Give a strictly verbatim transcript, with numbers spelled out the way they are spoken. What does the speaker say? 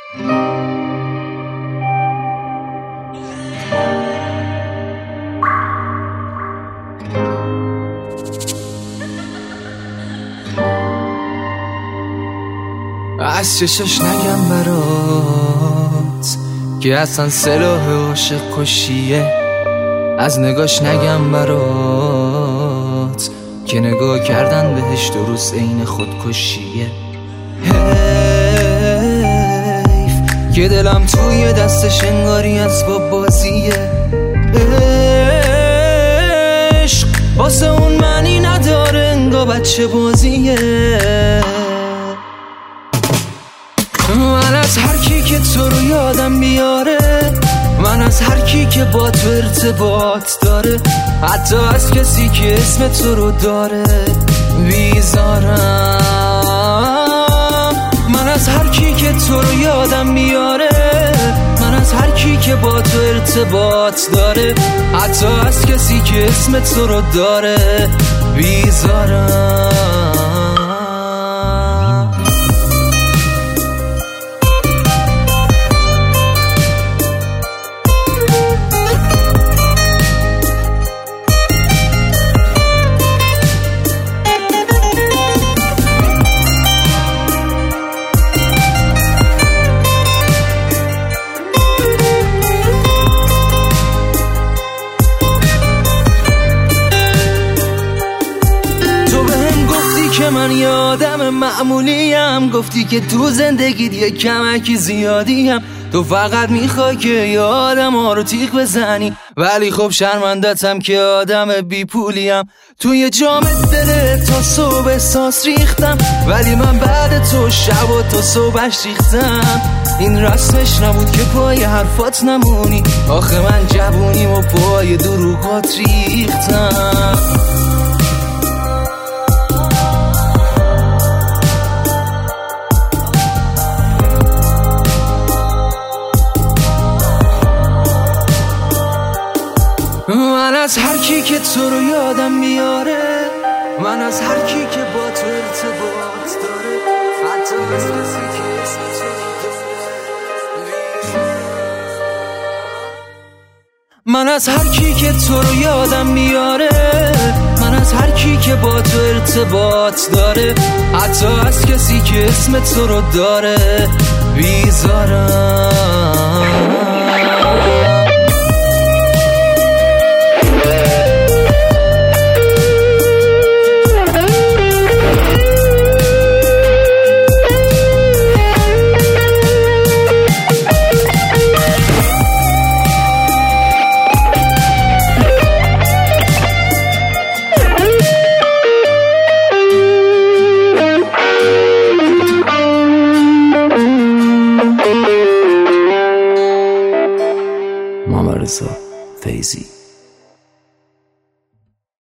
از چشاش نگم برات که اصلا سلاح عاشق کشیه، از نگاش نگم برات که نگاه کردن بهش درست عین خودکشیه. حیف که دلم توی دستش انگاری اسباب بازیه. عشق واسه اون معنی نداره، انگار بچه بازیه. من از هر کی که تو رو یادم بیاره، من از هر کی که با تو ارتباط داره، حتی از کسی که اسم تو رو داره بیزارم. من از هر کی که تو رو یادم بیاره، من از هر کی که با تو ارتباط داره، حتی از کسی که اسم تو رو داره بیزارم. که من یادم معمولیم، گفتی که تو زندگیت یه کمکی زیادیم، تو فقط میخوای که یادم ها رو تیغ بزنی، ولی خب شرمندتم که آدم بی پولیم. توی جام دل تا صبح احساس ریختم، ولی من بعد تو شب و تا صبحش ریختم. این رسمش نبود که پای حرفات نمونی، آخه من جوونیم و پای دروغات ریختم. من از هر کی که تو رو یادم میاره، من از هر کی که با تو ارتباط داره، حتی از کسی که اسم تو داره. من از هر کی که تو رو یادم میاره، من از هر کی که با تو ارتباط داره، حتی از کسی که اسم تو رو داره بیزارم. محمد رضا فیضی.